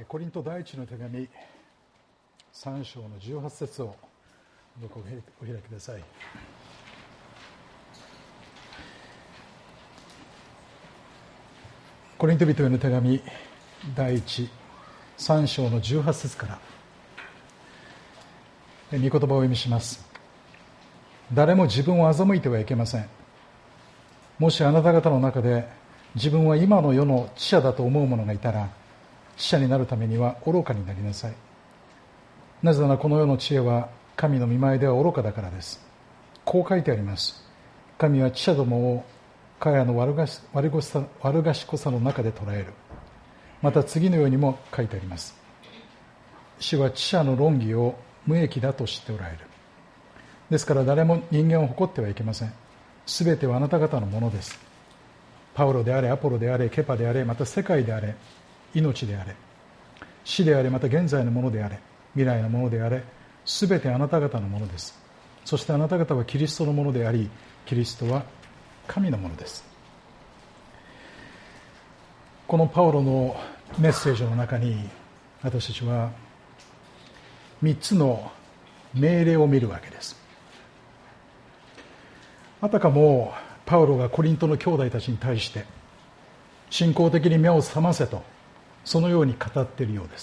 コリント第一の手紙3章の18節をどうかお開きください。コリント人への手紙第3章の18節から御言葉をお読みします。誰も自分を欺いてはいけません。もしあなた方の中で自分は今の世の知者だと思う者がいたら、知者になるためには愚かになりなさい。なぜならこの世の知恵は神の御前では愚かだからです。こう書いてあります。神は知者どもを彼らの悪賢さの中で捉える。また次のようにも書いてあります。主は知者の論議を無益だと知っておられる。ですから誰も人間を誇ってはいけません。すべてはあなた方のものです。パウロであれ、アポロであれ、ケパであれ、また世界であれ、命であれ、死であれ、また現在のものであれ、未来のものであれ、すべてあなた方のものです。そしてあなた方はキリストのものであり、キリストは神のものです。このパウロのメッセージの中に、私たちは3つの命令を見るわけです。あたかもパウロがコリントの兄弟たちに対して信仰的に目を覚ませと、そのように語っているようです。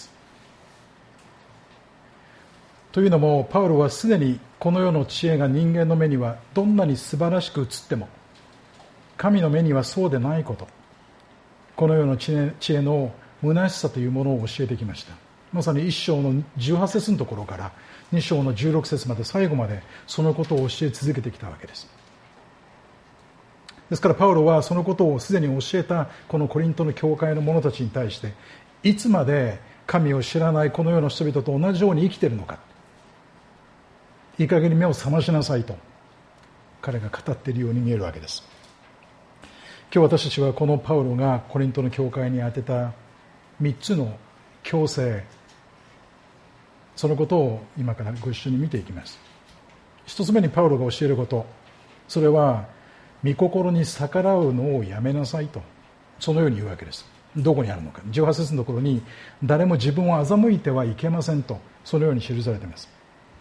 というのも、パウロはすでにこの世の知恵が人間の目にはどんなに素晴らしく映っても、神の目にはそうでないこと、この世の知恵の虚しさというものを教えてきました。まさに1章の18節のところから2章の16節まで最後までそのことを教え続けてきたわけです。ですからパウロはそのことをすでに教えたこのコリントの教会の者たちに対して、いつまで神を知らないこの世の人々と同じように生きているのか、いい加減に目を覚ましなさいと彼が語っているように見えるわけです。今日私たちはこのパウロがコリントの教会に当てた3つの強制、そのことを今からご一緒に見ていきます。1つ目にパウロが教えること、それは御心に逆らうのをやめなさいと、そのように言うわけです。どこにあるのか、18節のところに、誰も自分を欺いてはいけませんと、そのように記されています。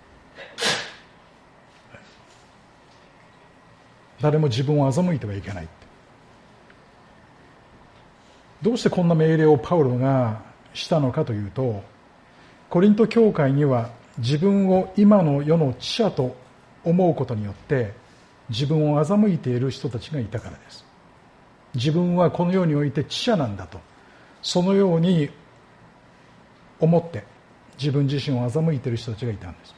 誰も自分を欺いてはいけない。どうしてこんな命令をパウロがしたのかというと、コリント教会には自分を今の世の知者と思うことによって自分を欺いている人たちがいたからです。自分はこの世において知者なんだと、そのように思って自分自身を欺いている人たちがいたんです。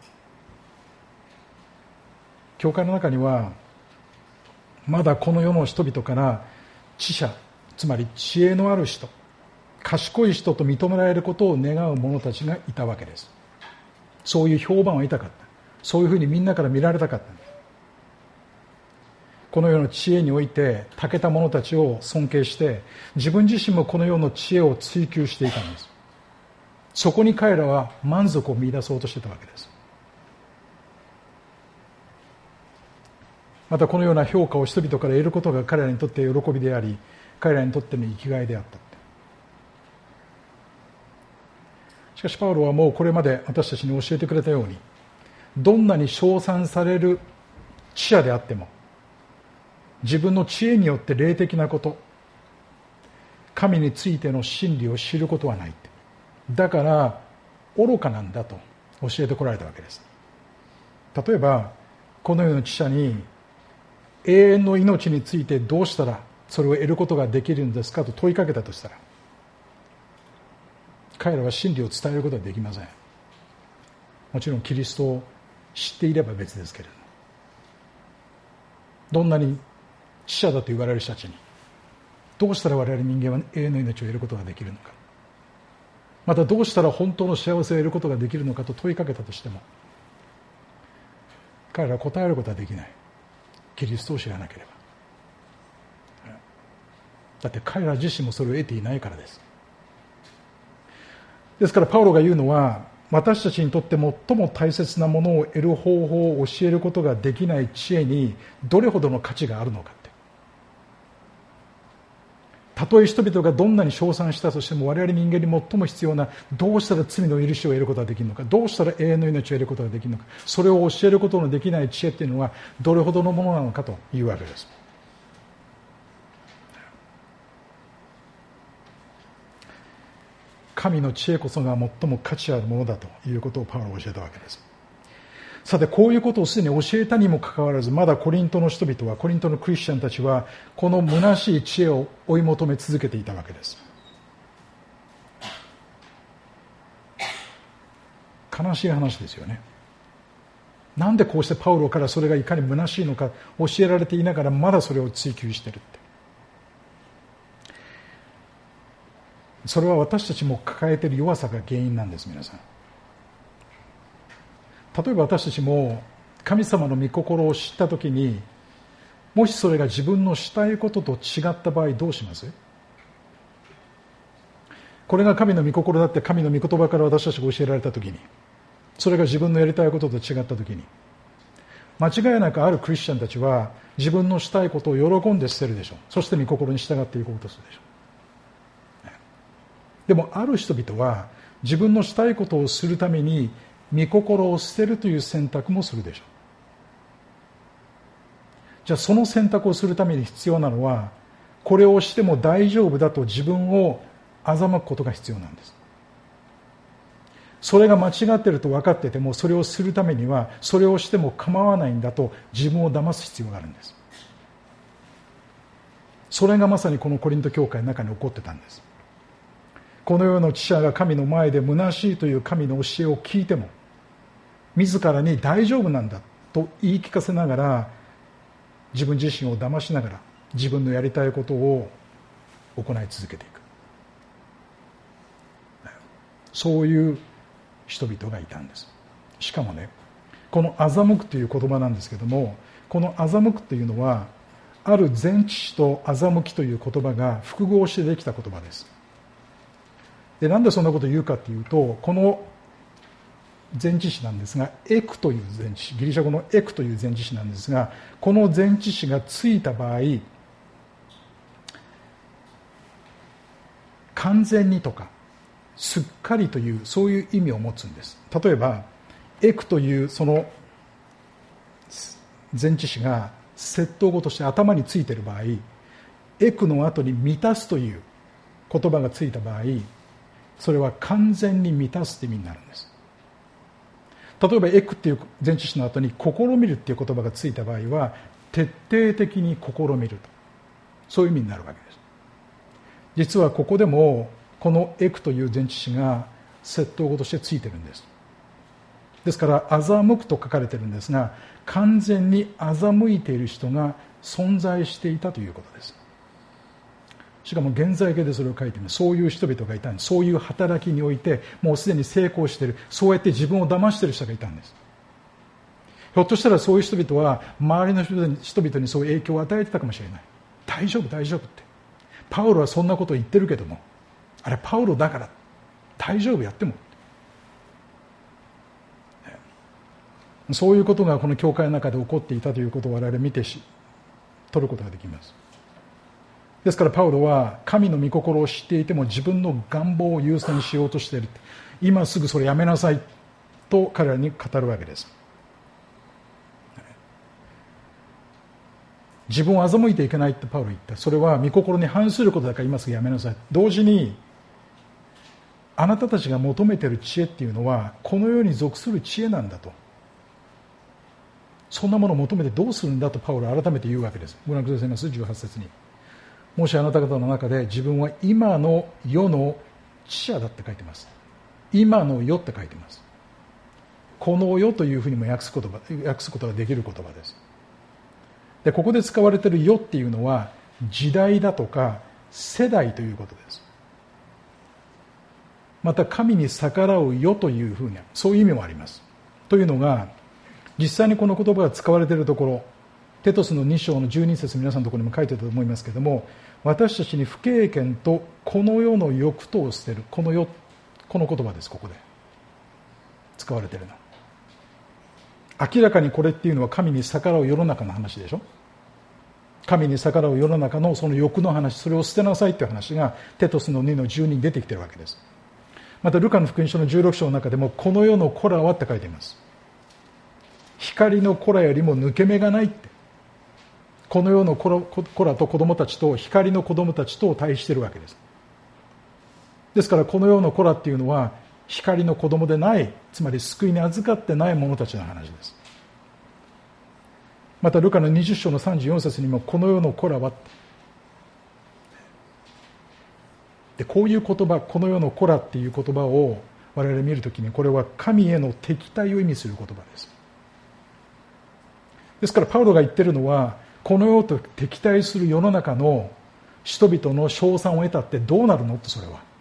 教会の中にはまだこの世の人々から知者、つまり知恵のある人、賢い人と認められることを願う者たちがいたわけです。そういう評判を得たかった、そういうふうにみんなから見られたかった。この世の知恵において長けた者たちを尊敬して、自分自身もこの世の知恵を追求していたんです。そこに彼らは満足を見出そうとしていたわけです。またこのような評価を人々から得ることが彼らにとって喜びであり、彼らにとっての生きがいであった。しかしパウロはもうこれまで私たちに教えてくれたように、どんなに称賛される知者であっても、自分の知恵によって霊的なこと、神についての真理を知ることはない。だから愚かなんだと教えてこられたわけです。例えばこの世の知者に永遠の命についてどうしたらそれを得ることができるんですかと問いかけたとしたら、彼らは真理を伝えることはできません。もちろんキリストを知っていれば別ですけれども、どんなに知者だと言われる人たちに、どうしたら我々人間は永遠の命を得ることができるのか、またどうしたら本当の幸せを得ることができるのかと問いかけたとしても、彼らは答えることはできない。キリストを知らなければ。だって彼ら自身もそれを得ていないからです。ですからパウロが言うのは、私たちにとって最も大切なものを得る方法を教えることができない知恵にどれほどの価値があるのかって。 たとえ人々がどんなに称賛したとしても、我々人間に最も必要な、どうしたら罪の許しを得ることができるのか、どうしたら永遠の命を得ることができるのか、それを教えることのできない知恵っていうのはどれほどのものなのかというわけです。神の知恵こそが最も価値あるものだということをパウロは教えたわけです。さて、こういうことをすでに教えたにもかかわらず、まだコリントの人々は、コリントのクリスチャンたちは、この虚しい知恵を追い求め続けていたわけです。悲しい話ですよね。なんでこうしてパウロからそれがいかに虚しいのか教えられていながら、まだそれを追求しているって。それは私たちも抱えている弱さが原因なんです。皆さん、例えば私たちも神様の御心を知ったときに、もしそれが自分のしたいことと違った場合どうします？これが神の御心だって神の御言葉から私たちが教えられたときに、それが自分のやりたいことと違ったときに、間違いなくあるクリスチャンたちは自分のしたいことを喜んで捨てるでしょう。そして御心に従っていこうとするでしょう。でもある人々は自分のしたいことをするために御心を捨てるという選択もするでしょう。じゃあその選択をするために必要なのは、これをしても大丈夫だと自分を欺くことが必要なんです。それが間違っていると分かっていても、それをするためにはそれをしても構わないんだと自分を騙す必要があるんです。それがまさにこのコリント教会の中に起こってたんです。この世の知者が神の前で虚しいという神の教えを聞いても、自らに大丈夫なんだと言い聞かせながら、自分自身を騙しながら自分のやりたいことを行い続けていく、そういう人々がいたんです。しかもね、この欺くという言葉なんですけども、この欺くというのはある前置詞と欺きという言葉が複合してできた言葉です。で、なんでそんなことを言うかというと、この前置詞なんですが、エクという前置詞、ギリシャ語のエクという前置詞なんですが、この前置詞がついた場合、完全にとかすっかりというそういう意味を持つんです。例えばエクというその前置詞が接頭語として頭についている場合、エクの後に満たすという言葉がついた場合、それは完全に満たすという意味になるんです。例えばエクっていう前置詞の後に試みるっていう言葉がついた場合は、徹底的に試みると、そういう意味になるわけです。実はここでもこのエクという前置詞が接頭語としてついてるんです。ですから欺くと書かれているんですが、完全に欺いている人が存在していたということです。しかも現在形でそれを書いてみる。そういう人々がいたんです。そういう働きにおいてもうすでに成功している、そうやって自分を騙している人がいたんです。ひょっとしたらそういう人々は周りの人々にそういう影響を与えてたかもしれない。大丈夫大丈夫って、パウロはそんなことを言ってるけども、あれパウロだから大丈夫やっても、そういうことがこの教会の中で起こっていたということを我々見て取ることができます。ですからパウロは神の御心を知っていても自分の願望を優先しようとしている。今すぐそれやめなさいと彼らに語るわけです。自分を欺いていけないってパウロ言った。それは御心に反することだから今すぐやめなさい。同時にあなたたちが求めている知恵っていうのはこの世に属する知恵なんだと。そんなものを求めてどうするんだとパウロは改めて言うわけです。ご覧くださいます。18節に、もしあなた方の中で自分は今の世の知者だって書いてます。今の世って書いてます。この世というふうにも訳すことができる言葉です。で、ここで使われている世っていうのは時代だとか世代ということです。また神に逆らう世というふうにそういう意味もあります。というのが、実際にこの言葉が使われているところ、テトスの2章の12節、皆さんのところにも書いてあると思いますけれども、私たちに不経験とこの世の欲とを捨てる、この言葉です。ここで使われているのは明らかにこれっていうのは神に逆らう世の中の話でしょ。 神に逆らう世の中のその欲の話、それを捨てなさいという話がテトスの2の12に出てきているわけです。またルカの福音書の16章の中でも、この世の子らはって書いています。光の子らよりも抜け目がないって、この世の子らと子供たちと光の子供たちと対比しているわけです。ですからこの世の子らっていうのは光の子供でない、つまり救いに預かってない者たちの話です。またルカの20章の34節にも、この世の子らはで、こういう言葉、この世の子らっていう言葉を我々見るときに、これは神への敵対を意味する言葉です。ですからパウロが言っているのは、この世と敵対する世の中の人々の称賛を得たってどうなるのって、それは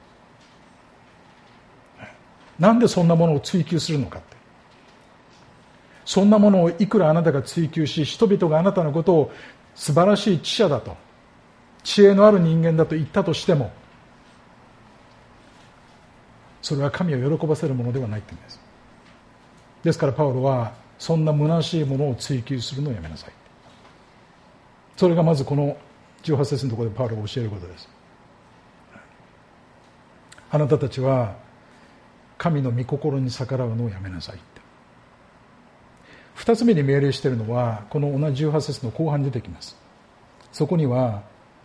なんでそんなものを追求するのかって、そんなものをいくらあなたが追求し、人々があなたのことを素晴らしい知者だと、知恵のある人間だと言ったとしても、それは神を喜ばせるものではないというんです。ですからパウロは、そんな虚しいものを追求するのをやめなさい。それがまずこの18節のところでパウロが教えることです。あなたたちは神の御心に逆らうのをやめなさいって。二つ目に命令しているのは、この同じ18節の後半に出てきます。そこには、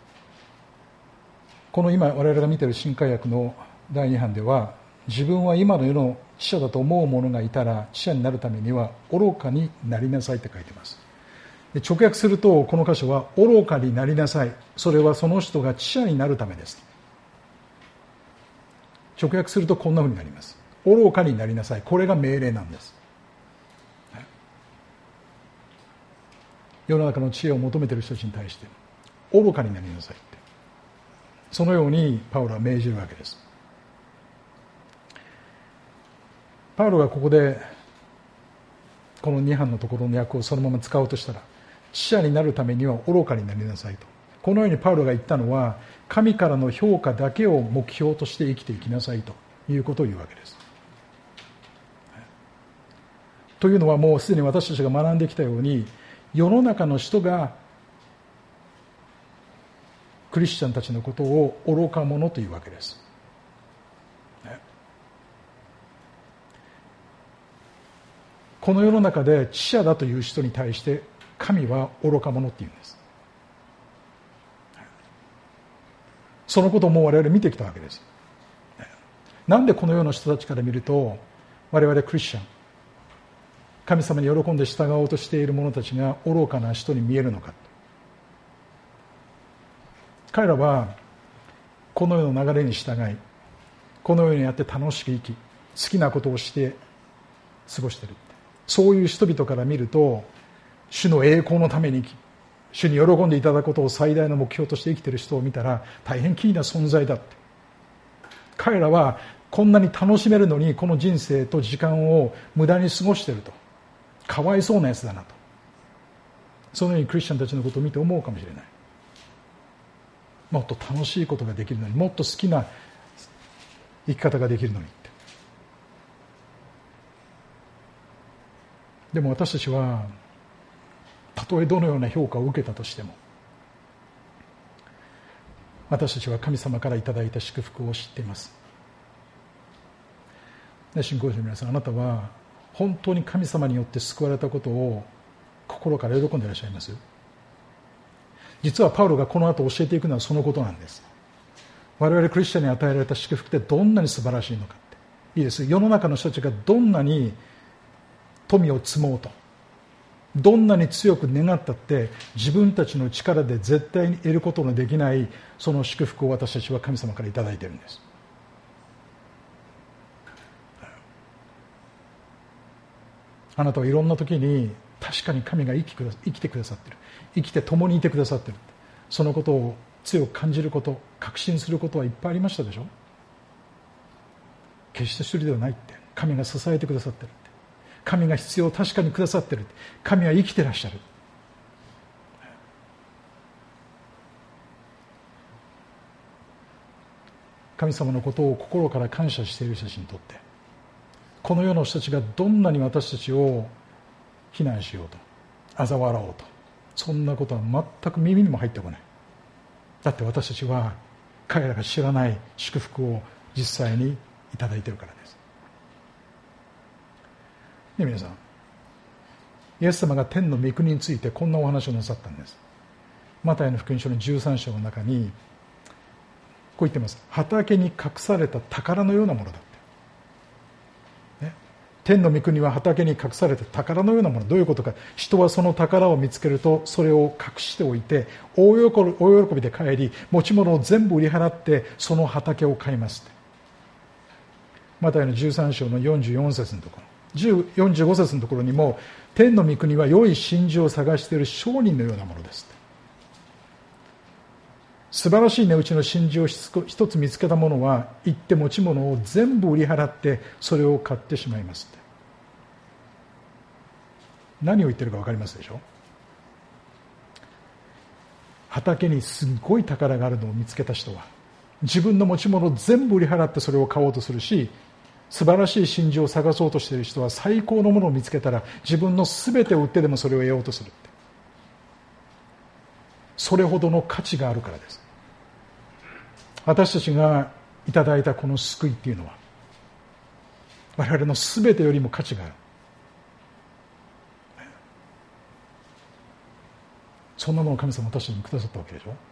この今我々が見ている新海訳の第2版では、自分は今の世の知者だと思う者がいたら知者になるためには愚かになりなさいって書いています。で、直訳するとこの箇所は、愚かになりなさい、それはその人が知者になるためです。直訳するとこんなふうになります。愚かになりなさい、これが命令なんです。世の中の知恵を求めている人たちに対して愚かになりなさいって、そのようにパウロは命じるわけです。パウロがここでこの2版のところの訳をそのまま使おうとしたら、知者になるためには愚かになりなさいと、このようにパウロが言ったのは、神からの評価だけを目標として生きていきなさいということを言うわけです。というのは、もうすでに私たちが学んできたように、世の中の人がクリスチャンたちのことを愚か者というわけです。この世の中で知者だという人に対して神は愚か者って言うんです。そのことをもう我々見てきたわけです。なんでこの世の人たちから見ると我々クリスチャン、神様に喜んで従おうとしている者たちが愚かな人に見えるのか。彼らはこの世の流れに従い、この世にあって楽しく生き、好きなことをして過ごしている。そういう人々から見ると、主の栄光のために生き、主に喜んでいただくことを最大の目標として生きている人を見たら大変奇異な存在だって。彼らはこんなに楽しめるのにこの人生と時間を無駄に過ごしていると、かわいそうなやつだなと、そのようにクリスチャンたちのことを見て思うかもしれない。もっと楽しいことができるのに、もっと好きな生き方ができるのにって。でも私たちは、たとえどのような評価を受けたとしても、私たちは神様からいただいた祝福を知っています。信仰者の皆さん、あなたは本当に神様によって救われたことを心から喜んでいらっしゃいます？実はパウロがこの後教えていくのはそのことなんです。我々クリスチャンに与えられた祝福ってどんなに素晴らしいのかって。いいです。世の中の人たちがどんなに富を積もうと、どんなに強く願ったって自分たちの力で絶対に得ることのできないその祝福を私たちは神様からいただいているんです。あなたはいろんな時に確かに神が生きてくださっている、生きて共にいてくださっている、そのことを強く感じること、確信することはいっぱいありましたでしょ。決して一人ではないって、神が支えてくださっているって、神が必要を確かにくださっている、神は生きてらっしゃる。神様のことを心から感謝している人たちにとって、この世の人たちがどんなに私たちを非難しようと、嘲笑おうと、 そんなことは全く耳にも入ってこない。だって私たちは彼らが知らない祝福を実際にいただいているからです。ね、皆さん、イエス様が天の御国についてこんなお話をなさったんです。マタイの福音書の13章の中にこう言ってます。畑に隠された宝のようなものだって、ね、天の御国は畑に隠された宝のようなもの。どういうことか。人はその宝を見つけるとそれを隠しておいて大喜びで帰り、持ち物を全部売り払ってその畑を買いますって。マタイの13章の44節のところ、45節のところにも、天の御国は良い真珠を探している商人のようなものですって。素晴らしい値打ちの真珠を一つ見つけた者は行って持ち物を全部売り払ってそれを買ってしまいますって。何を言ってるか分かりますでしょ。畑にすごい宝があるのを見つけた人は自分の持ち物を全部売り払ってそれを買おうとするし、素晴らしい真珠を探そうとしている人は最高のものを見つけたら自分の全てを売ってでもそれを得ようとするって。それほどの価値があるからです。私たちがいただいたこの救いっていうのは我々の全てよりも価値がある。そんなものを神様は私たちにくださったわけでしょ。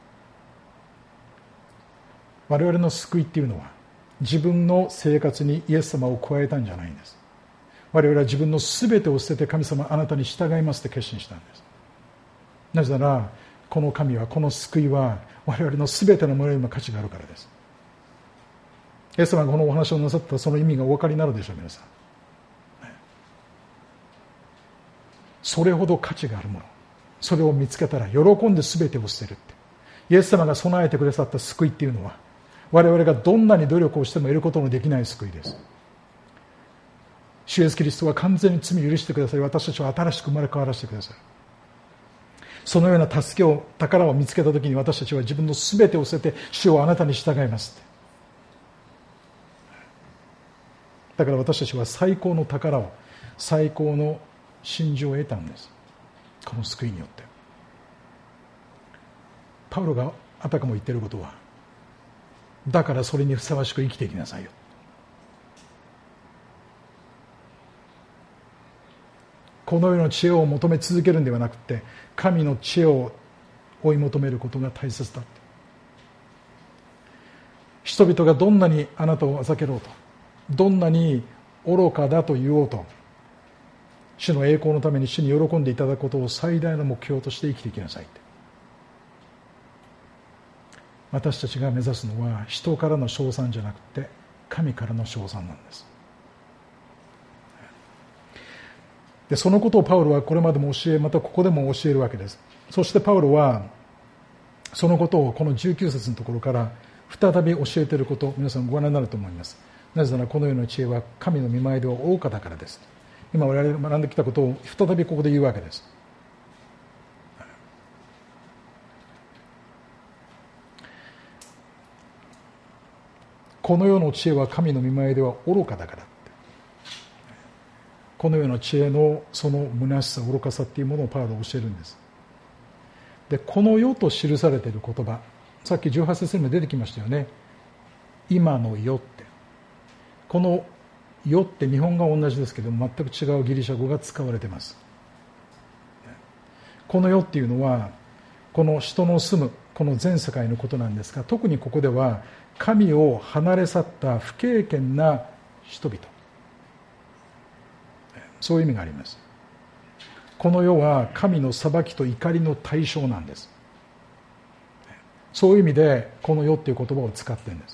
我々の救いっていうのは自分の生活にイエス様を加えたんじゃないんです。我々は自分の全てを捨てて神様あなたに従いますって決心したんです。なぜならこの神は、この救いは我々の全てのものよりも価値があるからです。イエス様がこのお話をなさったその意味がお分かりになるでしょう。皆さん、それほど価値があるもの、それを見つけたら喜んで全てを捨てるって。イエス様が備えてくださった救いっていうのは我々がどんなに努力をしても得ることのできない救いです。主イエスキリストは完全に罪を許してくださり、私たちは新しく生まれ変わらせてくださる。そのような助けを、宝を見つけたときに私たちは自分の全てを捨てて主をあなたに従いますって。だから私たちは最高の宝を、最高の真珠を得たんです。この救いによって。パウロがあたかも言っていることは、だからそれにふさわしく生きていきなさいよ。この世の知恵を求め続けるんではなくて、神の知恵を追い求めることが大切だ。人々がどんなにあなたをあざけろうと、どんなに愚かだと言おうと、主の栄光のために主に喜んでいただくことを最大の目標として生きていきなさいって。私たちが目指すのは人からの称賛じゃなくて神からの称賛なんです。でそのことをパウロはこれまでも教え、またここでも教えるわけです。そしてパウロはそのことをこの19節のところから再び教えていること、皆さんご覧になると思います。なぜならこの世の知恵は神の御前では愚かだからです。今我々が学んできたことを再びここで言うわけです。この世の知恵は神の御前では愚かだから。この世の知恵のその虚しさ、愚かさっていうものをパウロは教えるんです。でこの世と記されている言葉、さっき18節にも出てきましたよね。今の世って、この世って日本が同じですけども全く違うギリシャ語が使われています。この世っていうのはこの人の住むこの全世界のことなんですが、特にここでは神を離れ去った不敬虔な人々、そういう意味があります。この世は神の裁きと怒りの対象なんです。そういう意味でこの世っていう言葉を使っているんです。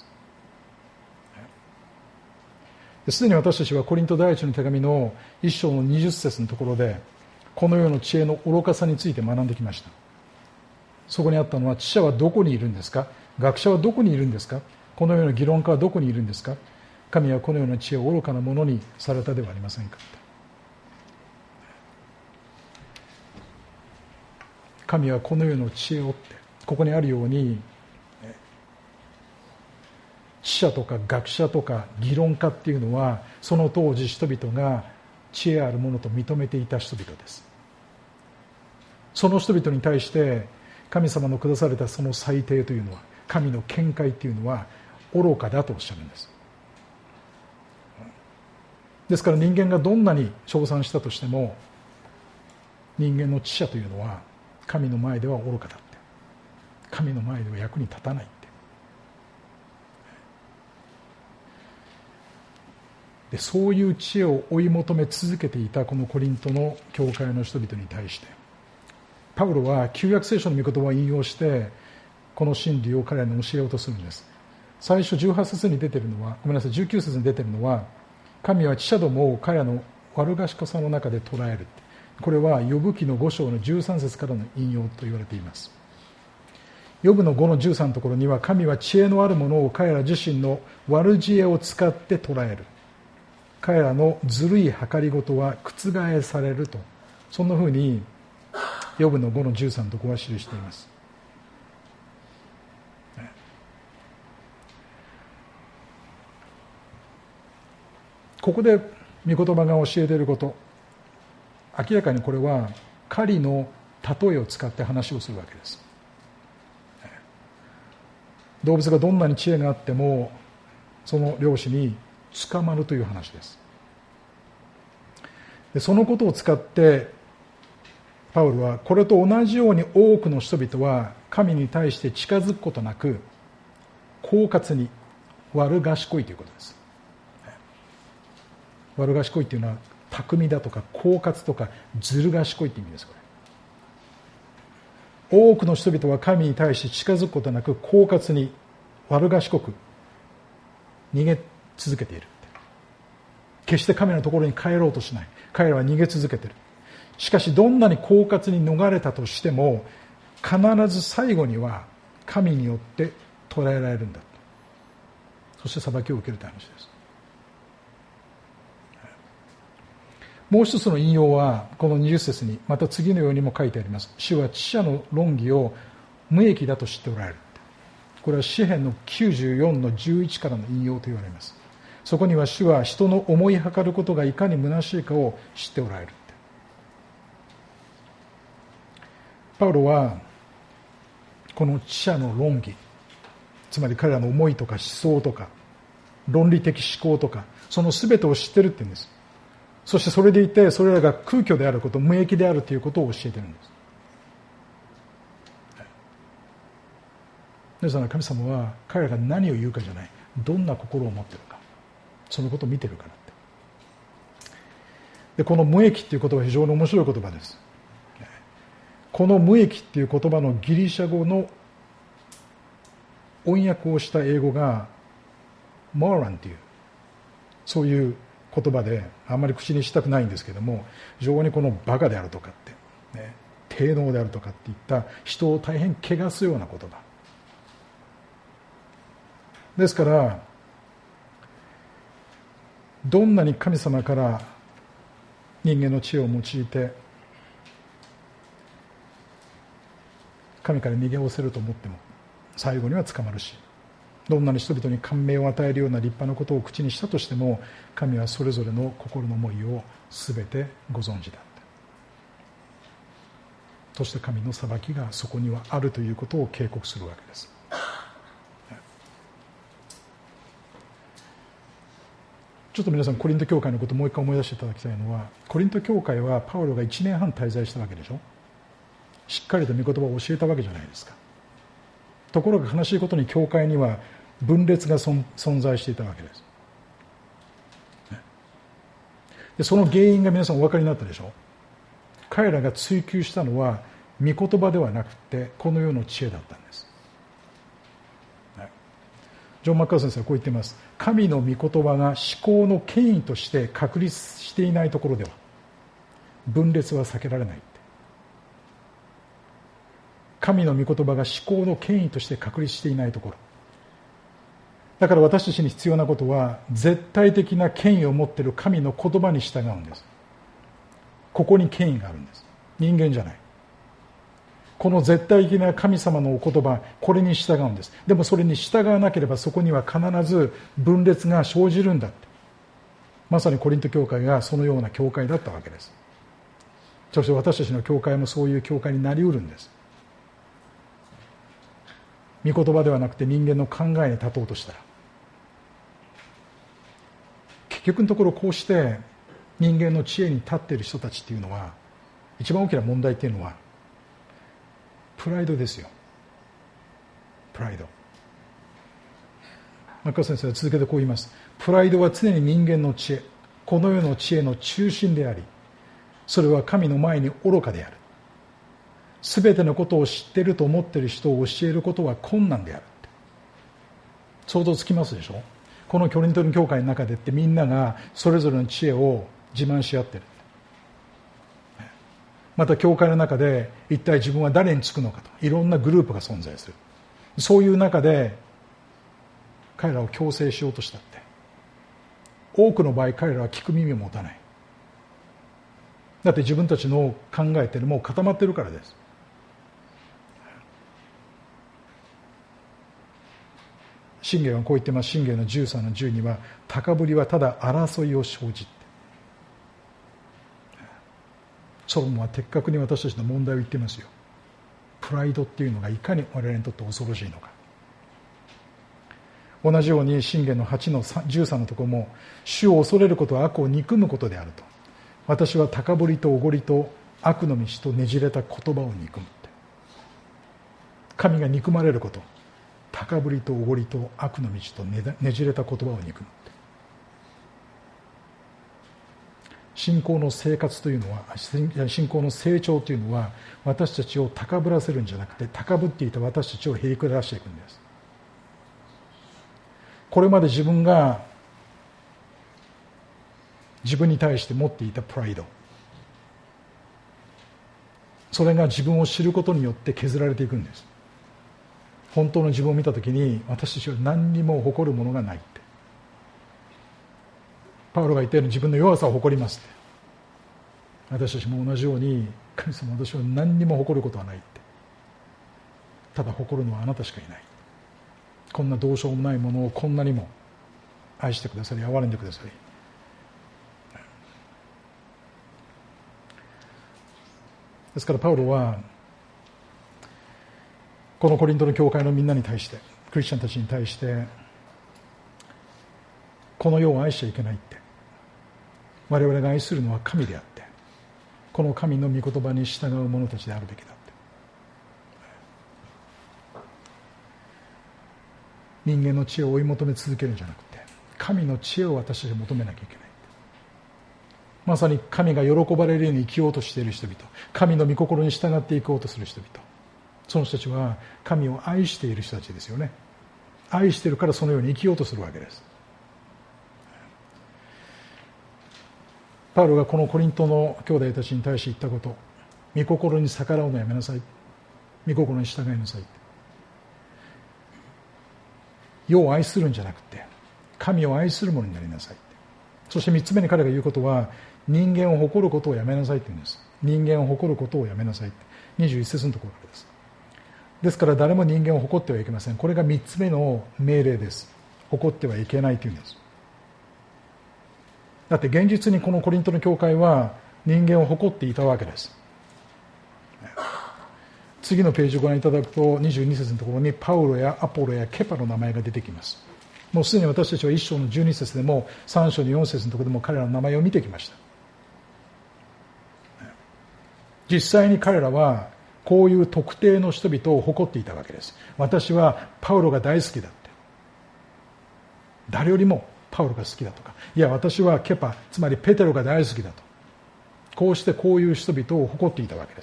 すでに私たちはコリント第一の手紙の1章の20節のところでこの世の知恵の愚かさについて学んできました。そこにあったのは、知者はどこにいるんですか、学者はどこにいるんですか、この世の議論家はどこにいるんですか、神はこの世の知恵を愚かなものにされたではありませんか。神はこの世の知恵をって、ここにあるように知者とか学者とか議論家っていうのはその当時人々が知恵あるものと認めていた人々です。 その人々に対して神様の下されたその裁定というのは、神の見解というのは愚かだとおっしゃるんです。ですから人間がどんなに称賛したとしても、人間の知者というのは神の前では愚かだって、神の前では役に立たないって。でそういう知恵を追い求め続けていたこのコリントの教会の人々に対して、パウロは旧約聖書の御言葉を引用してこの真理を彼らに教えようとするんです。最初18節に出ているのは、19節に出ているのは、神は知者どもを彼らの悪賢さの中で捉える。これはヨブ記の5章の13節からの引用と言われています。ヨブの5の13のところには、神は知恵のあるものを彼ら自身の悪知恵を使って捉える。彼らのずるい計りごとは覆されると、そんなふうにヨブの5の13のところは記しています。ここで御言葉が教えていること、明らかにこれは狩りの例えを使って話をするわけです。動物がどんなに知恵があってもその猟師に捕まるという話です。でそのことを使ってパウロは、これと同じように多くの人々は神に対して近づくことなく狡猾に悪賢いということです。悪賢いというのは巧みだとか狡猾とかずる賢いという意味です。これ、多くの人々は神に対して近づくことなく狡猾に悪賢く逃げ続けている。決して神のところに帰ろうとしない。彼らは逃げ続けている。しかしどんなに狡猾に逃れたとしても、必ず最後には神によって捕らえられるんだ。そして裁きを受けるという話です。もう一つの引用はこの20節にまた次のようにも書いてあります。主は知者の論議を無益だと知っておられる。これは詩編の94の11からの引用と言われます。そこには、主は人の思いはかることがいかに虚しいかを知っておられる。パウロはこの知者の論議、つまり彼らの思いとか思想とか論理的思考とか、その全てを知ってるって言うんです。そしてそれでいて、それらが空虚であること、無益であるということを教えているんです。なぜなら神様は彼らが何を言うかじゃない、どんな心を持っているか、そのことを見ているからって。でこの無益っていう言葉は非常に面白い言葉です。この無益っていう言葉のギリシャ語の翻訳をした英語がモーランっていう、そういう言葉で、あんまり口にしたくないんですけども、非常にこのバカであるとかって、ね、低能であるとかっていった人を大変汚すような言葉ですから、どんなに神様から人間の知恵を用いて神から逃げおせると思っても最後には捕まるし、どんなに人々に感銘を与えるような立派なことを口にしたとしても、神はそれぞれの心の思いを全てご存知だった。そして神の裁きがそこにはあるということを警告するわけです。ちょっと皆さんコリント教会のことをもう一回思い出していただきたいのは、コリント教会はパウロが1年半滞在したわけでしょ。しっかりと御言葉を教えたわけじゃないですか。ところが悲しいことに教会には分裂が存在していたわけです。でその原因が皆さんお分かりになったでしょ。彼らが追求したのは御言葉ではなくてこの世の知恵だったんです。ジョン・マッカー先生はこう言っています。神の御言葉が思考の権威として確立していないところでは分裂は避けられない。神の御言葉が思考の権威として確立していないところだから、私たちに必要なことは絶対的な権威を持っている神の言葉に従うんです。ここに権威があるんです。人間じゃない。この絶対的な神様のお言葉、これに従うんです。でもそれに従わなければそこには必ず分裂が生じるんだって。まさにコリント教会がそのような教会だったわけです。 そして私たちの教会もそういう教会になりうるんです。御言葉ではなくて人間の考えに立とうとしたら、結局のところこうして人間の知恵に立っている人たちっていうのは、一番大きな問題っていうのはプライドですよ。プライド。中先生は続けてこう言います。プライドは常に人間の知恵、この世の知恵の中心であり、それは神の前に愚かである。すべてのことを知っていると思っている人を教えることは困難である。想像つきますでしょ。このコリントの教会の中でってみんながそれぞれの知恵を自慢し合っている。また教会の中で一体自分は誰につくのかと、いろんなグループが存在する。そういう中で彼らを強制しようとしたって、多くの場合彼らは聞く耳を持たない。だって自分たちの考えているもう固まっているからです。箴言はこう言ってます。箴言の13の12は、高ぶりはただ争いを生じて、ソロモンは的確に私たちの問題を言っていますよ。プライドっていうのがいかに我々にとって恐ろしいのか。同じように箴言の8の13のところも、主を恐れることは悪を憎むことであると。私は高ぶりとおごりと悪の道とねじれた言葉を憎むって。神が憎まれること、高ぶりとおごりと悪の道とねじれた言葉を憎む。信仰の生活というのは、信仰の成長というのは、私たちを高ぶらせるんじゃなくて、高ぶっていた私たちをへりくだらしていくんです。これまで自分が自分に対して持っていたプライド、それが自分を知ることによって削られていくんです。本当の自分を見たときに、私たちは何にも誇るものがないって。パウロが言ったように自分の弱さを誇りますって。私たちも同じように、神様、私は何にも誇ることはないって。ただ誇るのはあなたしかいない。こんなどうしようもないものをこんなにも愛してくださり、憐れんでくださり。ですからパウロはこのコリントの教会のみんなに対して、クリスチャンたちに対して、この世を愛しちゃいけないって。我々が愛するのは神であって、この神の御言葉に従う者たちであるべきだって。人間の知恵を追い求め続けるんじゃなくて、神の知恵を私たちは求めなきゃいけない。まさに神が喜ばれるように生きようとしている人々、神の御心に従っていこうとする人々、その人たちは神を愛している人たちですよね。愛しているからそのように生きようとするわけです。パウロがこのコリントの兄弟たちに対して言ったこと、御心に逆らうのやめなさい、御心に従いなさい、世を愛するんじゃなくて神を愛する者になりなさい。そして3つ目に彼が言うことは、人間を誇ることをやめなさいって言うんです。人間を誇ることをやめなさいって21節のところからです。ですから誰も人間を誇ってはいけません。これが3つ目の命令です。誇ってはいけないというんです。だって現実にこのコリントの教会は人間を誇っていたわけです。次のページをご覧いただくと、22節のところにパウロやアポロやケパの名前が出てきます。もうすでに私たちは1章の12節でも3章の4節のところでも彼らの名前を見てきました。実際に彼らはこういう特定の人々を誇っていたわけです。私はパウロが大好きだって、誰よりもパウロが好きだとか、いや私はケパ、つまりペテロが大好きだと、こうしてこういう人々を誇っていたわけです。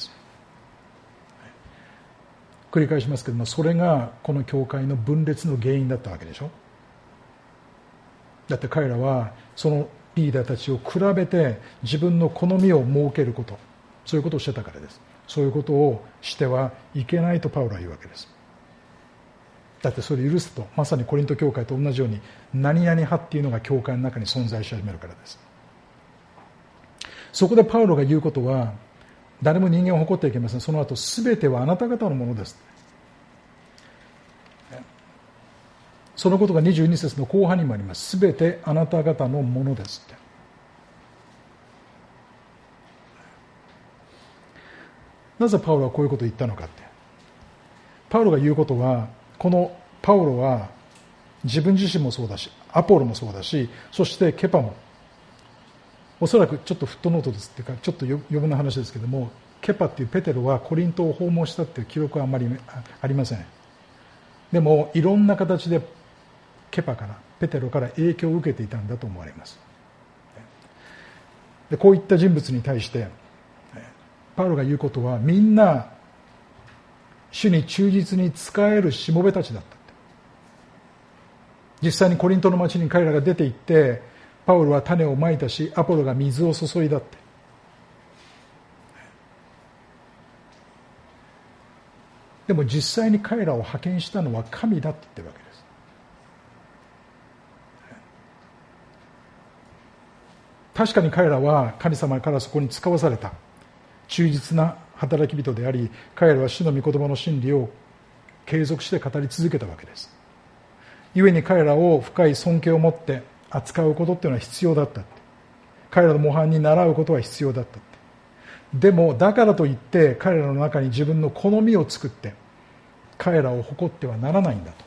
繰り返しますけども、それがこの教会の分裂の原因だったわけでしょ。だって彼らはそのリーダーたちを比べて自分の好みを設けること、そういうことをしてたからです。そういうことをしてはいけないとパウロは言うわけです。だってそれを許すと、まさにコリント教会と同じように何々派っていうのが教会の中に存在し始めるからです。そこでパウロが言うことは、誰も人間を誇ってはいけません。その後、全てはあなた方のものです。そのことが22節の後半にもあります。全てあなた方のものですって。 なぜパウロはこういうことを言ったのかって、パウロが言うことは、このパウロは自分自身もそうだし、アポロもそうだし、そしてケパも、おそらくちょっとフットノートですっていうか、ちょっと余分な話ですけども、ケパっていうペテロはコリントを訪問したっていう記録はあんまりありません。でもいろんな形でケパからペテロから影響を受けていたんだと思われます。でこういった人物に対してパウロが言うことは、みんな主に忠実に仕えるしもべたちだった。実際にコリントの町に彼らが出て行って、パウロは種をまいたし、アポロが水を注いだって。でも実際に彼らを派遣したのは神だって言ってるわけです。確かに彼らは神様からそこに使わされた忠実な働き人であり、彼らは主の御言葉の真理を継続して語り続けたわけです。故に彼らを深い尊敬を持って扱うことっていうのは必要だったって。彼らの模範に倣うことは必要だったって。でもだからといって彼らの中に自分の好みを作って彼らを誇ってはならないんだと。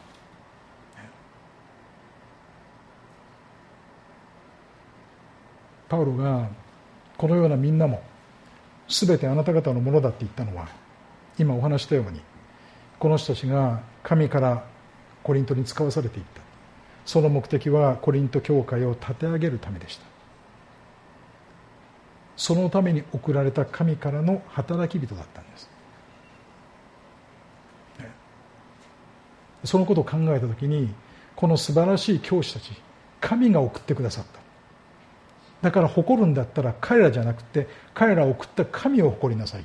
パウロがこのようなみんなも全てあなた方のものだって言ったのは、今お話したようにこの人たちが神からコリントに使わされていった。その目的はコリント教会を立て上げるためでした。そのために送られた神からの働き人だったんです。そのことを考えたときに、この素晴らしい教師たち、神が送ってくださった。だから誇るんだったら彼らじゃなくて、彼らを送った神を誇りなさいって。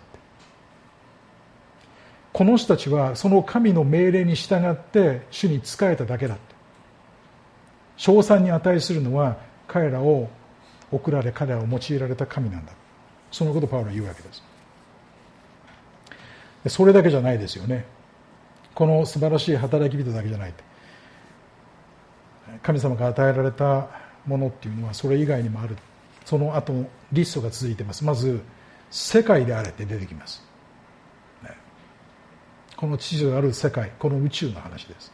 この人たちはその神の命令に従って主に仕えただけだって。称賛に値するのは彼らを送られ、彼らを用いられた神なんだ。そのことをパウロは言うわけです。それだけじゃないですよね。この素晴らしい働き人だけじゃない。神様が与えられたものっていうのはそれ以外にもある。その後のリストが続いています。まず世界であれって出てきます。この秩序がある世界、この宇宙の話です。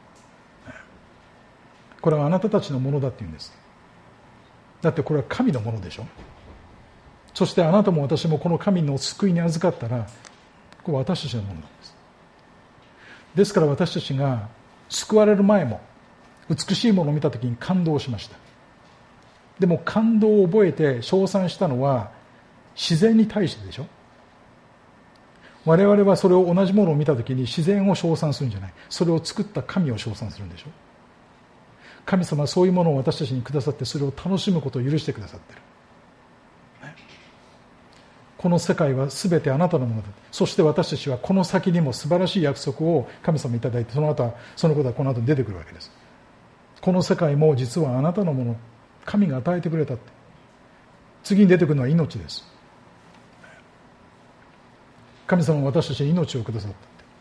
これはあなたたちのものだって言うんです。だってこれは神のものでしょ。そしてあなたも私もこの神の救いに預かったら、これは私たちのものなんです。ですから私たちが救われる前も美しいものを見たときに感動しました。でも感動を覚えて称賛したのは自然に対してでしょ。我々はそれを同じものを見たときに自然を称賛するんじゃない。それを作った神を称賛するんでしょ。神様はそういうものを私たちにくださって、それを楽しむことを許してくださっている。この世界は全てあなたのものだ。そして私たちはこの先にも素晴らしい約束を神様にいただいて、そのことはこの後に出てくるわけです。この世界も実はあなたのもの、神が与えてくれたって。次に出てくるのは命です。神様は私たちに命をくださった。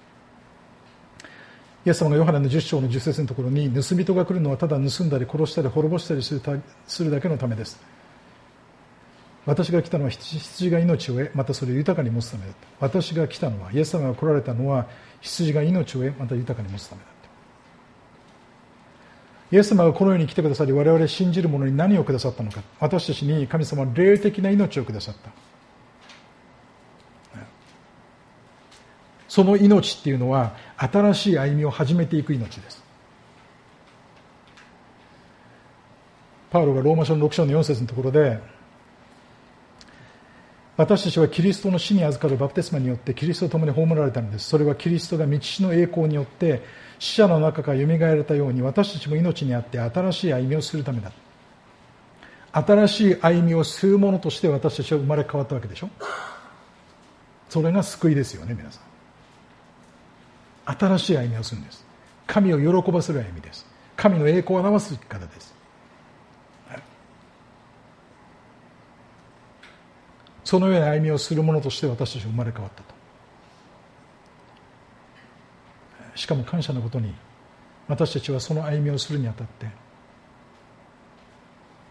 イエス様がヨハネの10章の10節のところに、盗人が来るのはただ盗んだり殺したり滅ぼしたりするだけのためです。私が来たのは羊が命を得、またそれを豊かに持つためだった。私が来たのは、イエス様が来られたのは羊が命を得、また豊かに持つためだった。イエス様がこの世に来てくださり、我々信じる者に何をくださったのか。私たちに神様は霊的な命をくださった。その命っていうのは新しい歩みを始めていく命です。パウロがローマ書の6章の4節のところで、私たちはキリストの死に預かるバプテスマによってキリストと共に葬られたのです。それはキリストが道の栄光によって死者の中からよみがえられたように、私たちも命にあって新しい歩みをするためだ。新しい歩みをする者として私たちは生まれ変わったわけでしょ。それが救いですよね、皆さん。新しい歩みをするんです。神を喜ばせる歩みです。神の栄光を表す生き方です。そのような歩みをする者として私たちは生まれ変わったと。しかも感謝のことに、私たちはその歩みをするにあたって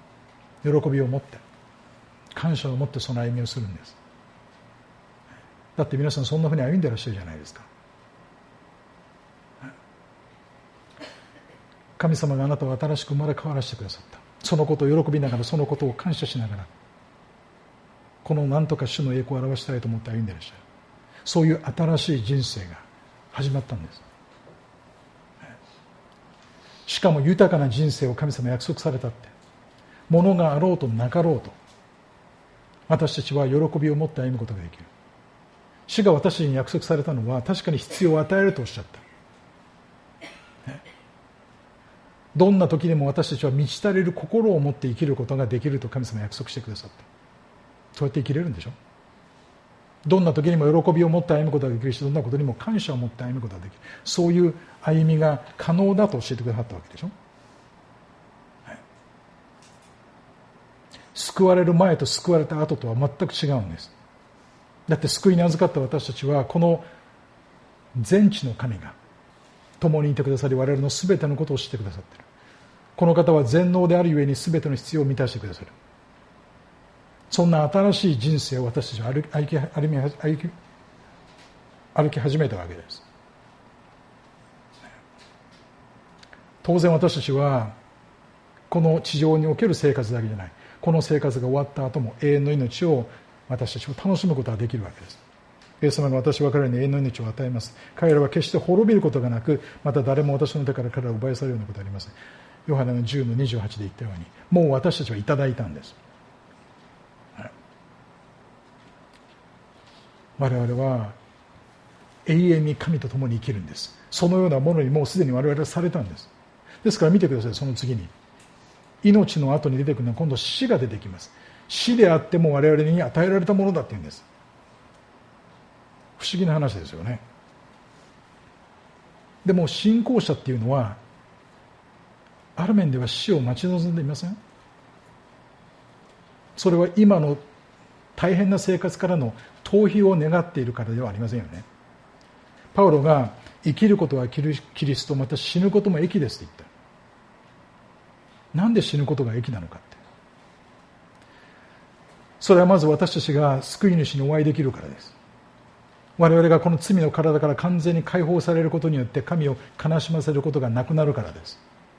喜びを持って、感謝を持ってその歩みをするんです。 だって皆さんそんなふうに歩んでいらっしゃるじゃないですか。神様があなたを新しく生まれ変わらせてくださった。そのことを喜びながら、そのことを感謝しながら、この何とか主の栄光を表したいと思って歩んでいらっしゃる。そういう新しい人生が始まったんです。しかも豊かな人生を神様約束されたって。物があろうとなかろうと、私たちは喜びを持って歩むことができる。主が私に約束されたのは、確かに必要を与えるとおっしゃった。どんな時でも私たちは満ち足りる心を持って生きることができると神様は約束してくださった。そうやって生きれるんでしょ。どんな時にも喜びを持って歩むことができるし、どんなことにも感謝を持って歩むことができる。そういう歩みが可能だと教えてくださったわけでしょ。救われる前と救われた後とは全く違うんです。だって救いに預かった私たちは、この全知の神が共にいてくださり、我々の全てのことを知ってくださっている。この方は全能であるゆえに全ての必要を満たしてくださる。そんな新しい人生を私たちは歩き始めたわけです。当然私たちはこの地上における生活だけじゃない、この生活が終わった後も永遠の命を私たちは楽しむことができるわけです。イエス様が私は彼らに永遠の命を与えます。彼らは決して滅びることがなく、また誰も私の手から彼らを奪い去るようなことはありません。ヨハネの10の28で言ったように、もう私たちはいただいたんです。我々は永遠に神と共に生きるんです。そのようなものにもうすでに我々はされたんです。ですから見てください。その次に命の後に出てくるのは今度死が出てきます。死であっても我々に与えられたものだって言うんです。不思議な話ですよね。でも信仰者っていうのはある面では死を待ち望んでいません？それは今の大変な生活からの逃避を願っているからではありませんよね。パウロが生きることはキリスト、また死ぬことも益ですと言った。なんで死ぬことが益なのかって、それはまず私たちが救い主にお会いできるからです。我々がこの罪の体から完全に解放されることによって神を悲しませることがなくなるからです。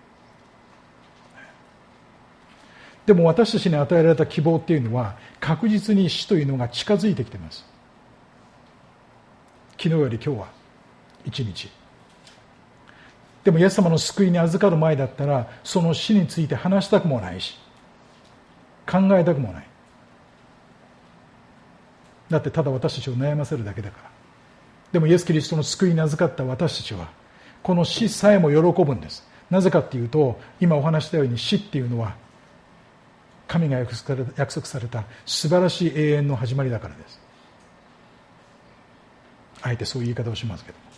でも私たちに与えられた希望っていうのは確実に死というのが近づいてきています。昨日より今日は一日。でもイエス様の救いに預かる前だったらその死について話したくもないし考えたくもない。だってただ私たちを悩ませるだけだから。でもイエス・キリストの救いに預かった私たちはこの死さえも喜ぶんです。なぜかっていうと、今お話したように死っていうのは神が約束された素晴らしい永遠の始まりだからです。あえてそういう言い方をしますけども、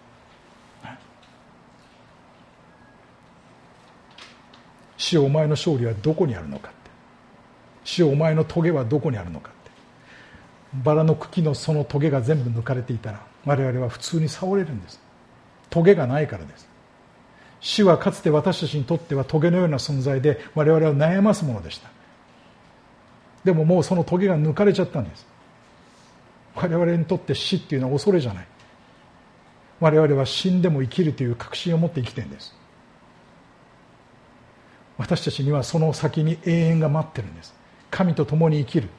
死をお前の勝利はどこにあるのかって、死をお前の棘はどこにあるのかって、バラの茎のその棘が全部抜かれていたら我々は普通に倒れるんです。棘がないからです。死はかつて私たちにとっては棘のような存在で我々を悩ますものでした。でももうその棘が抜かれちゃったんです。我々にとって死っていうのは恐れじゃない。我々は死んでも生きるという確信を持って生きているんです。私たちにはその先に永遠が待ってるんです。神と共に生きる。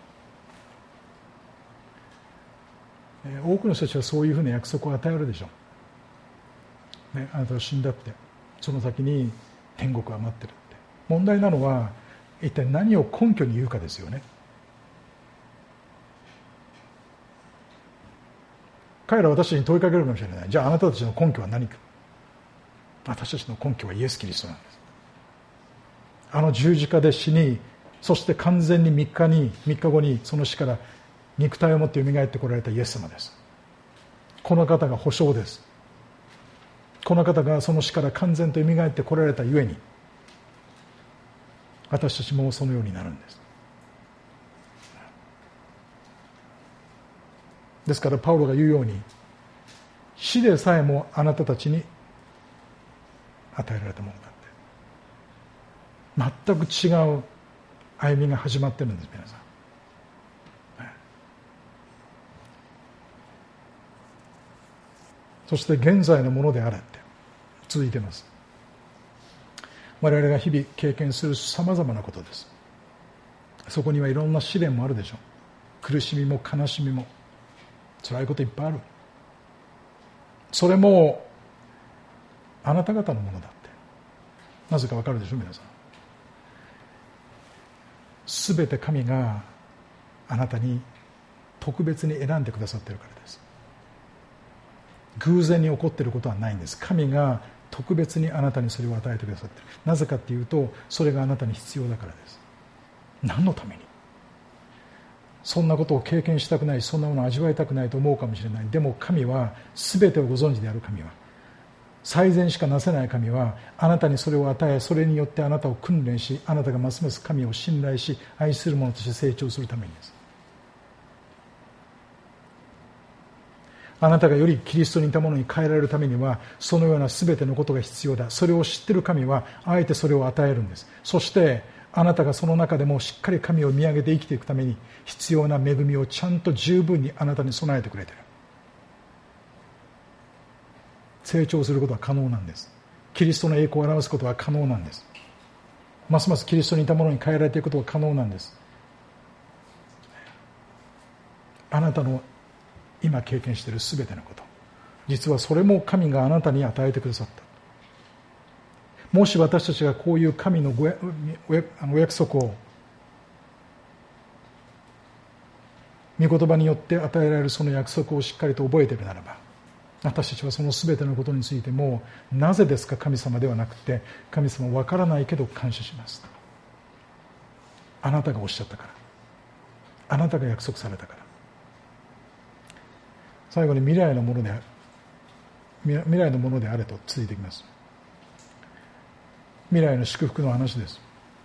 多くの人たちはそういうふうな約束を与えるでしょう、あなたは死んだってその先に天国は待ってるって。問題なのは一体何を根拠に言うかですよね。彼らは私たちに問いかけるかもしれない。じゃああなたたちの根拠は何か。私たちの根拠はイエス・キリストなんです。あの十字架で死に、そして完全に3日後にその死から肉体を持って蘇ってこられたイエス様です。この方が保証です。この方がその死から完全と蘇ってこられたゆえに私たちもそのようになるんです。ですからパウロが言うように、死でさえもあなたたちに与えられたものだって、全く違う歩みが始まってるんです。皆さん、 そして現在のものであれって続いています。我々が日々経験するさまざまなことです。そこにはいろんな試練もあるでしょう。苦しみも悲しみも辛いこといっぱいある。それもあなた方のものだって、なぜかわかるでしょう。皆さん、すべて神があなたに特別に選んでくださっているからです。偶然に起こっていることはないんです。神が特別にあなたにそれを与えてくださっている。なぜかというと、それがあなたに必要だからです。何のために？そんなことを経験したくない、そんなものを味わいたくないと思うかもしれない。でも神は全てをご存知である神は、最善しかなせない神は、あなたにそれを与え、それによってあなたを訓練し、あなたがますます神を信頼し、愛する者として成長するためにです。あなたがよりキリストにいたものに変えられるためには、そのような全てのことが必要だ。それを知っている神はあえてそれを与えるんです。そしてあなたがその中でもしっかり神を見上げて生きていくために必要な恵みをちゃんと十分にあなたに備えてくれている。成長することは可能なんです。キリストの栄光を表すことは可能なんです。ますますキリストにいたものに変えられていくことは可能なんです。あなたの今経験しているすべてのこと、実はそれも神があなたに与えてくださった。もし私たちがこういう神のお約束を御言葉によって与えられるその約束をしっかりと覚えているならば、私たちはそのすべてのことについても、なぜですか神様ではなくて、神様わからないけど感謝します。あなたがおっしゃったから、あなたが約束されたから。最後に未来のものであれと続いていきます。未来の祝福の話です。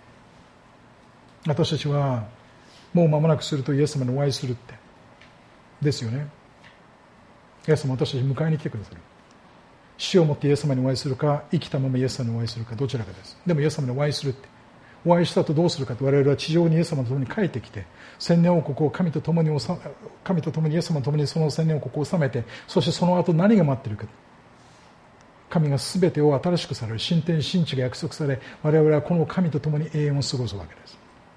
私たちはもう間もなくするとイエス様にお会いするってですよね。イエス様は私たちに迎えに来てくださる。死をもってイエス様にお会いするか、生きたままイエス様にお会いするか、どちらかです。でもイエス様にお会いするって、お会いした後どうするかと、我々は地上にイエス様と共に帰ってきて、千年王国を神と共にイエス様と共にその千年王国を治めて、そしてその後何が待っているか、神が全てを新しくされる、新天新地が約束され、我々はこの神と共に永遠を過ごすわけです。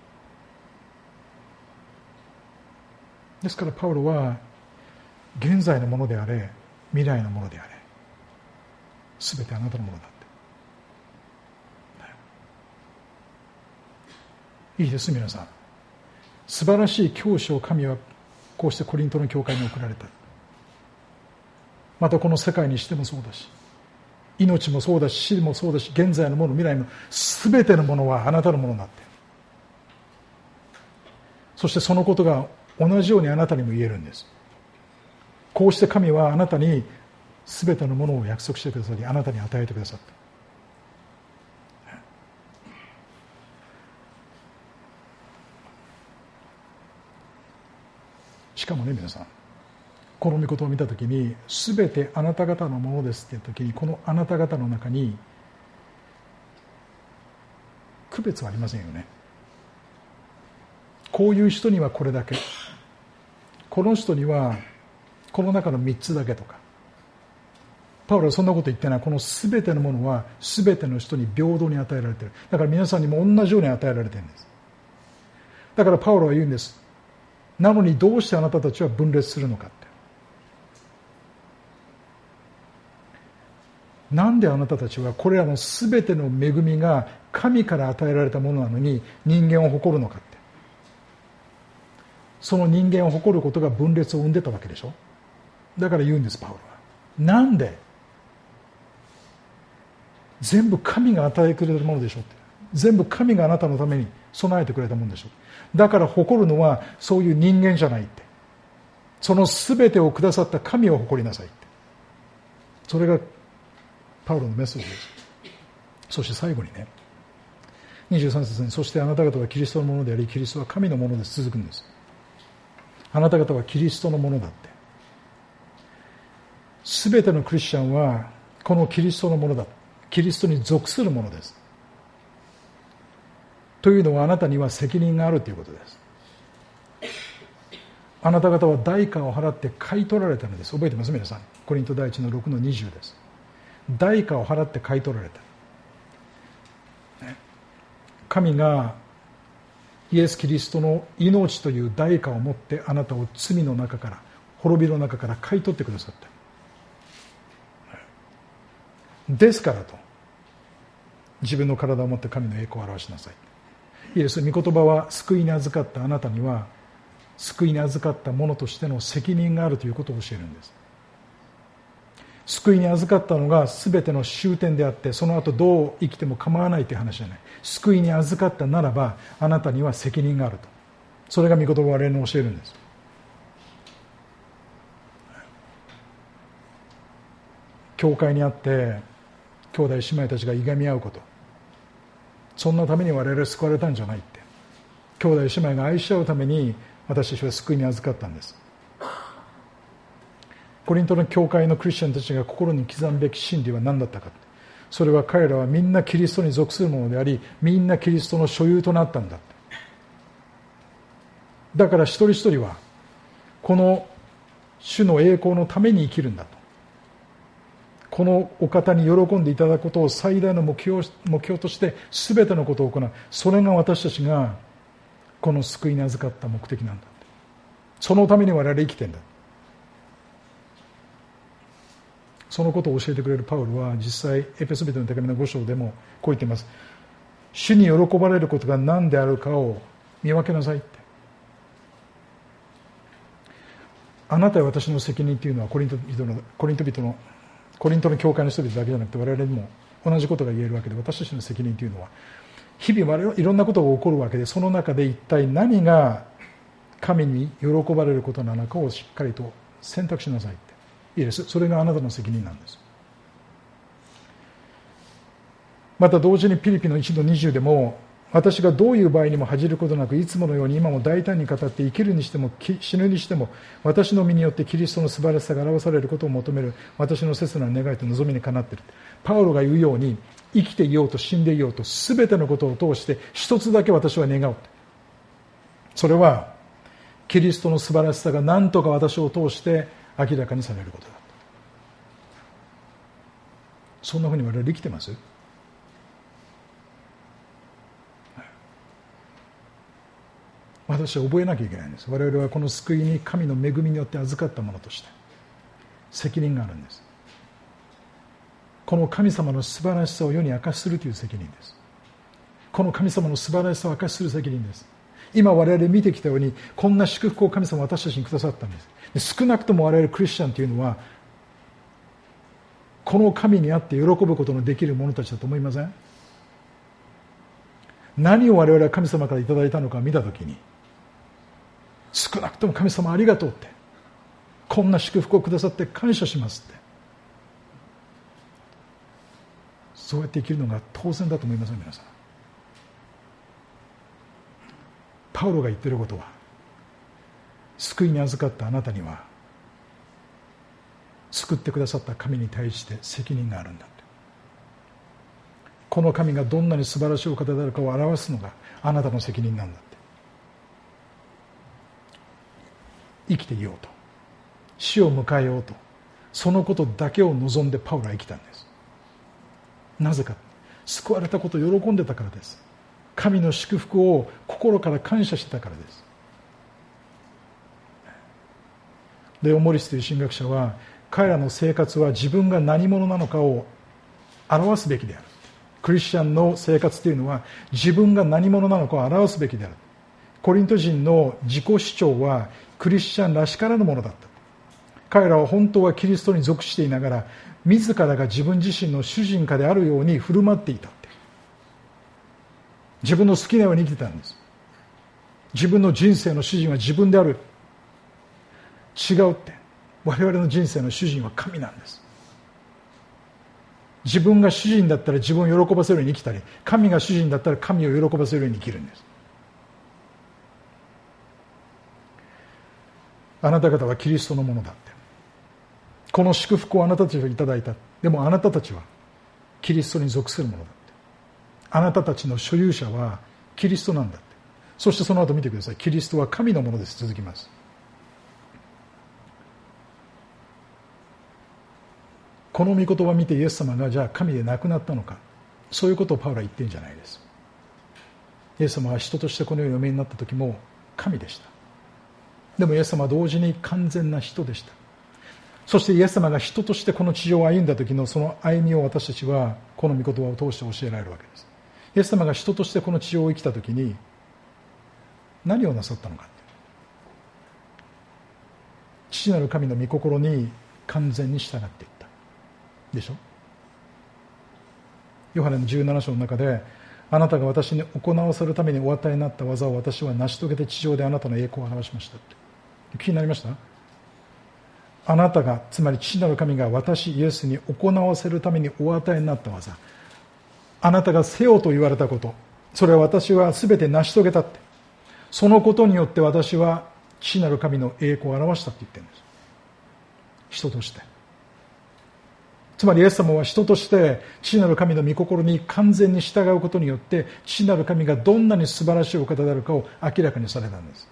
ですからパウロは、現在のものであれ未来のものであれ全てあなたのものだって、いいです。皆さん、素晴らしい教師を神はこうしてコリントの教会に送られた。またこの世界にしてもそうだし、命もそうだし、死もそうだし、現在のもの、未来の全てのものはあなたのものだって。そしてそのことが同じようにあなたにも言えるんです。こうして神はあなたに全てのものを約束してくださり、あなたに与えてくださった。しかもね、皆さん、この御事を見たときに、全てあなた方のものですっていうときに、このあなた方の中に区別はありませんよね。こういう人にはこれだけ、この人にはこの中の3つだけとか。パウロはそんなこと言ってない。この全てのものは全ての人に平等に与えられている。だから皆さんにも同じように与えられているんです。だからパウロは言うんです。なのにどうしてあなたたちは分裂するのかって。なんであなたたちはこれらの全ての恵みが神から与えられたものなのに人間を誇るのかって。その人間を誇ることが分裂を生んでたわけでしょ。だから言うんです、パウロは。なんで全部神が与えてくれるものでしょって。全部神があなたのために備えてくれたものでしょ。だから誇るのはそういう人間じゃないって。その全てをくださった神を誇りなさいって。それがパウロのメッセージです。そして最後にね、23節に、そしてあなた方はキリストのものであり、キリストは神のものです。続くんです。あなた方はキリストのものだって。すべてのクリスチャンはこのキリストのものだ。キリストに属するものです。というのはあなたには責任があるということです。 あなた方は代価を払って買い取られたのです。覚えてます皆さん。コリント第一の6の20です。代価を払って買い取られた。神がイエス・キリストの命という代価を持ってあなたを罪の中から滅びの中から買い取ってくださった。ですからと自分の体を持って神の栄光を表しなさい。いいです。御言葉は救いに預かったあなたには救いに預かった者としての責任があるということを教えるんです。救いに預かったのが全ての終点であって、その後どう生きても構わないという話じゃない。救いに預かったならばあなたには責任があると。それが御言葉は我々に教えるんです。教会にあって兄弟姉妹たちがいがみ合うこと、そんなために我々は救われたんじゃないって。兄弟姉妹が愛し合うために私たちは救いに預かったんです。コリントの教会のクリスチャンたちが心に刻むべき真理は何だったか。それは彼らはみんなキリストに属するものであり、みんなキリストの所有となったんだ。だから一人一人はこの主の栄光のために生きるんだと。このお方に喜んでいただくことを最大の目標として全てのことを行う。それが私たちがこの救いに預かった目的なんだ。そのために我々生きてんだ。そのことを教えてくれるパウロは実際エペソビトの手紙の5章でもこう言っています。主に喜ばれることが何であるかを見分けなさいって。あなたや私の責任というのはコリントの教会の人々だけじゃなくて我々にも同じことが言えるわけで、私たちの責任というのは日々我々いろんなことが起こるわけで、その中で一体何が神に喜ばれることなのかをしっかりと選択しなさいって。いいです。それがあなたの責任なんです。また同時にピリピの1の20でも、私がどういう場合にも恥じることなくいつものように今も大胆に語って生きるにしても死ぬにしても私の身によってキリストの素晴らしさが表されることを求める私の切なる願いと望みにかなっている。パウロが言うように生きていようと死んでいようと全てのことを通して一つだけ私は願う。それはキリストの素晴らしさが何とか私を通して明らかにされることだ。そんなふうに我々生きてます？私は覚えなきゃいけないんです。我々はこの救いに神の恵みによって預かったものとして責任があるんです。この神様の素晴らしさを世に明かしするという責任です。この神様の素晴らしさを明かしする責任です。今我々見てきたようにこんな祝福を神様は私たちにくださったんです。少なくとも我々クリスチャンというのはこの神にあって喜ぶことのできる者たちだと思いません？何を我々は神様からいただいたのか見たときに、少なくとも神様ありがとうって、こんな祝福をくださって感謝しますって、そうやって生きるのが当然だと思いません？皆さん。パウロが言っていることは、救いに預かったあなたには救ってくださった神に対して責任があるんだって。この神がどんなに素晴らしいお方であるかを表すのがあなたの責任なんだって。生きていようと、死を迎えようと、そのことだけを望んでパウロは生きたんです。なぜか、救われたことを喜んでたからです。神の祝福を心から感謝してたからです。レオ・モリスという神学者は、彼らの生活は自分が何者なのかを表すべきである。クリスチャンの生活というのは自分が何者なのかを表すべきである。コリント人の自己主張はクリスチャンらしからぬものだった。彼らは本当はキリストに属していながら自らが自分自身の主人かであるように振る舞っていたって。自分の好きなように生きてたんです。自分の人生の主人は自分である。違うって。我々の人生の主人は神なんです。自分が主人だったら自分を喜ばせるように生きたり、神が主人だったら神を喜ばせるように生きるんです。あなた方はキリストのものだって。この祝福をあなたたちがいただいた。でもあなたたちはキリストに属するものだって。あなたたちの所有者はキリストなんだって。そしてその後見てください。キリストは神のものです。続きます。 この御言葉を見てイエス様がじゃあ神でなくなったのか、そういうことをパウロは言ってるんじゃないです。イエス様は人としてこの世にお目になった時も神でした。でもイエス様は同時に完全な人でした。そしてイエス様が人としてこの地上を歩んだ時のその歩みを私たちはこの御言葉を通して教えられるわけです。イエス様が人としてこの地上を生きた時に何をなさったのか、父なる神の御心に完全に従っていったでしょ。ヨハネの17章の中で、あなたが私に行わせるためにお与えになった技を私は成し遂げて地上であなたの栄光を表しましたって。気になりました？あなたが、つまり父なる神が私イエスに行わせるためにお与えになった技、あなたがせよと言われたこと、それは私は全て成し遂げたって、そのことによって私は父なる神の栄光を表したって言ってるんです。人として。つまりイエス様は人として父なる神の御心に完全に従うことによって父なる神がどんなに素晴らしいお方であるかを明らかにされたんです。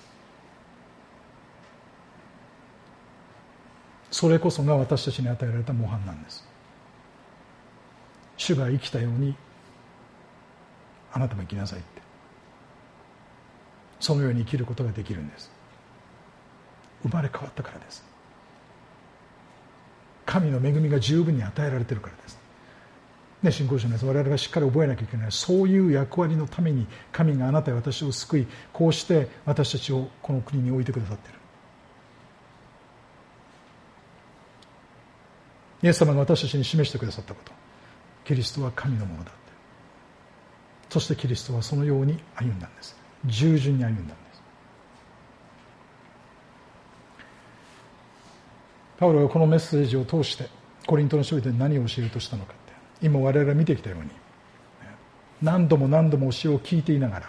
それこそが私たちに与えられた模範なんです。主が生きたようにあなたも生きなさいって、そのように生きることができるんです。生まれ変わったからです。神の恵みが十分に与えられているからです、ね、信仰者のやつ、我々がしっかり覚えなきゃいけない、そういう役割のために神があなたや私を救い、こうして私たちをこの国に置いてくださっている。イエス様が私たちに示してくださったこと、キリストは神のものだって、そしてキリストはそのように歩んだんです。従順に歩んだんです。パウロはこのメッセージを通してコリントの人々に何を教えようとしたのかって、今我々が見てきたように何度も何度も教えを聞いていながら、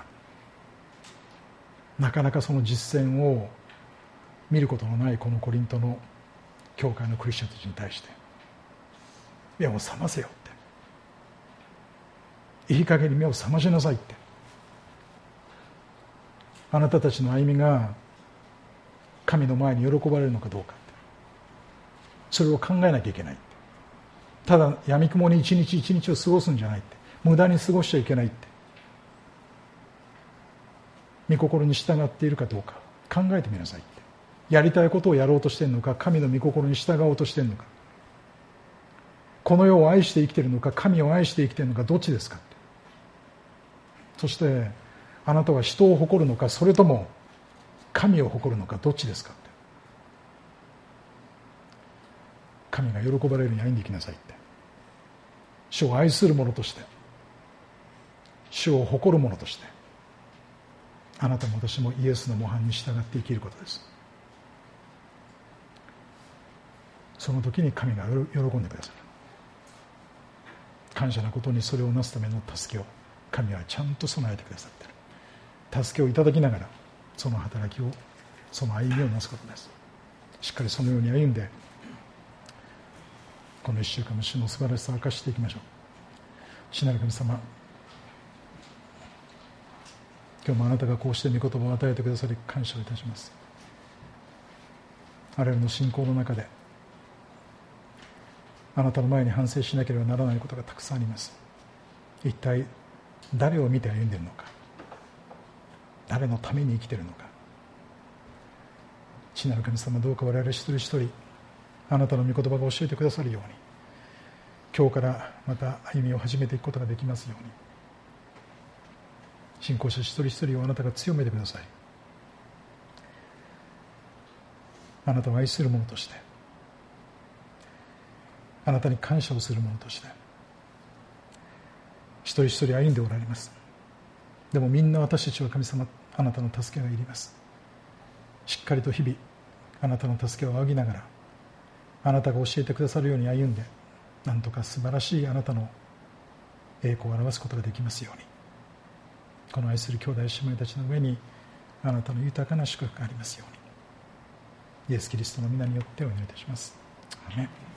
なかなかその実践を見ることのないこのコリントの教会のクリスチャンたちに対して、いやもう覚ませよって、いい加減に目を覚ましなさいって、あなたたちの歩みが神の前に喜ばれるのかどうかって、それを考えなきゃいけないって、ただ闇雲に一日一日を過ごすんじゃないって、無駄に過ごしちゃいけないって、御心に従っているかどうか考えてみなさいって、やりたいことをやろうとしているのか、神の御心に従おうとしているのか、この世を愛して生きているのか、神を愛して生きているのか、どっちですかって、そしてあなたは人を誇るのか、それとも神を誇るのか、どっちですかって、神が喜ばれるように歩んでいきなさいって、主を愛する者として、主を誇る者として、あなたも私もイエスの模範に従って生きることです。その時に神が喜んでくださる。感謝なことにそれをなすための助けを神はちゃんと備えてくださっている。助けをいただきながらその働きを、その歩みをなすことです。しっかりそのように歩んで、この1週間の主の素晴らしさを明かしていきましょう。父なる神様、今日もあなたがこうして御言葉を与えてくださり感謝をいたします。我々の信仰の中であなたの前に反省しなければならないことがたくさんあります。一体誰を見て歩んでいるのか、誰のために生きているのか。父なる神様、どうか我々一人一人あなたの御言葉が教えてくださるように、今日からまた歩みを始めていくことができますように、信仰者一人一人をあなたが強めてください。あなたを愛する者として、あなたに感謝をする者として、一人一人歩んでおられます。でもみんな私たちは神様、あなたの助けがいります。しっかりと日々あなたの助けを仰ぎながら、あなたが教えてくださるように歩んで、なんとか素晴らしいあなたの栄光を表すことができますように、この愛する兄弟姉妹たちの上にあなたの豊かな祝福がありますように、イエス・キリストの皆によってお祈りいたします。アーメン。